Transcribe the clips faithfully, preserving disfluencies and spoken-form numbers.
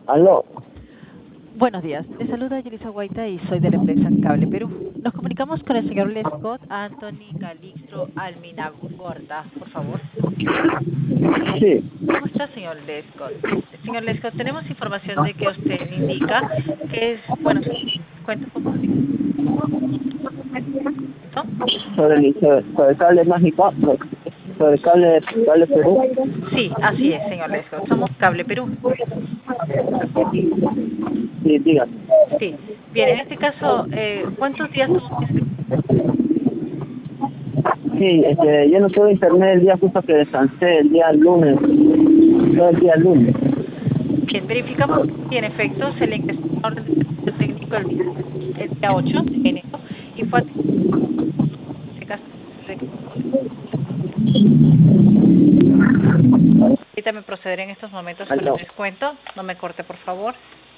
Aló. Buenos días, les saluda Yelisa Guaita y soy de la empresa Cable Perú. Nos comunicamos con el señor Lescott Anthony Calixto Alminagorta, por favor. Sí. ¿Cómo está, señor Lescott? Señor Lescott, tenemos información de que usted indica que es, bueno, cuenta un poco. ¿No? Sobre el, sobre, sobre el cable mágico, sobre el cable, cable Perú. Sí, así es, señor Lescott. Somos Cable Perú. Sí, diga. Sí. Bien, en este caso, eh, ¿cuántos días tuvo que estar? Sí, este, yo no tuve internet el día justo que descansé, el día lunes, todo el día lunes. Bien, verificamos que en efecto se le ingresó una orden de servicio técnico el día, el día ocho de enero y fue este caso. Permítame proceder en estos momentos con el Aló. descuento. No me corte, por favor.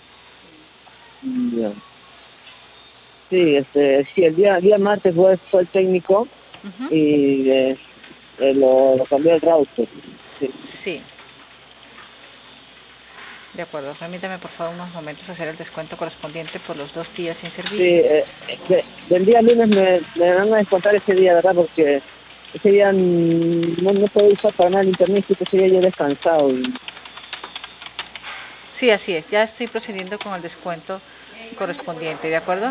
Ya. Sí, este, sí, el día, día martes fue, fue el técnico Ujú. y eh, eh, lo, lo cambió el router. Sí, Sí, de acuerdo. Permítame, por favor, unos momentos hacer el descuento correspondiente por los dos días sin sí servicio. eh, de- del día lunes me, me van a descontar ese día, ¿verdad? Porque ese día mm, no, no puedo usar para nada el internet, y ese día yo he descansado. Y, Sí, así es. Ya estoy procediendo con el descuento correspondiente, ¿de acuerdo?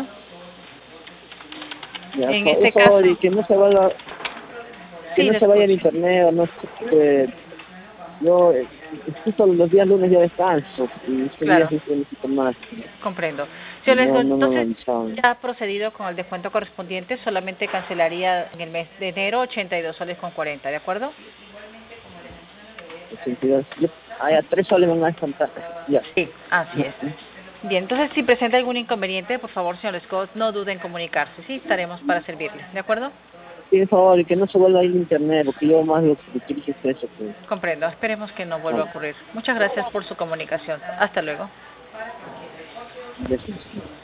ya, En por este favor, y caso, que no se vaya, que sí, no lo se vaya el escucho. internet, o no sé, eh, yo, eh, justo los días lunes yo descanso, y ese día Claro. sí necesito más, Comprendo. y Señor no, Lescott, no me entonces avanzaban. ya ha procedido con el descuento correspondiente, solamente cancelaría en el mes de enero ochenta y dos soles con cuarenta, ¿de acuerdo? ochenta y dos. Yo, ah, ya, tres soles me van a descontar, ya. Sí, así es. Bien, entonces si presenta algún inconveniente, por favor, señor Lescott, no dude en comunicarse, ¿sí? Estaremos para servirle, ¿de acuerdo? Sí, por favor, y que no se vuelva a ir el internet, porque yo más lo que utilizo es eso, pues. Comprendo, esperemos que no vuelva a Vale, ocurrir. Muchas gracias por su comunicación. Hasta luego. gracias.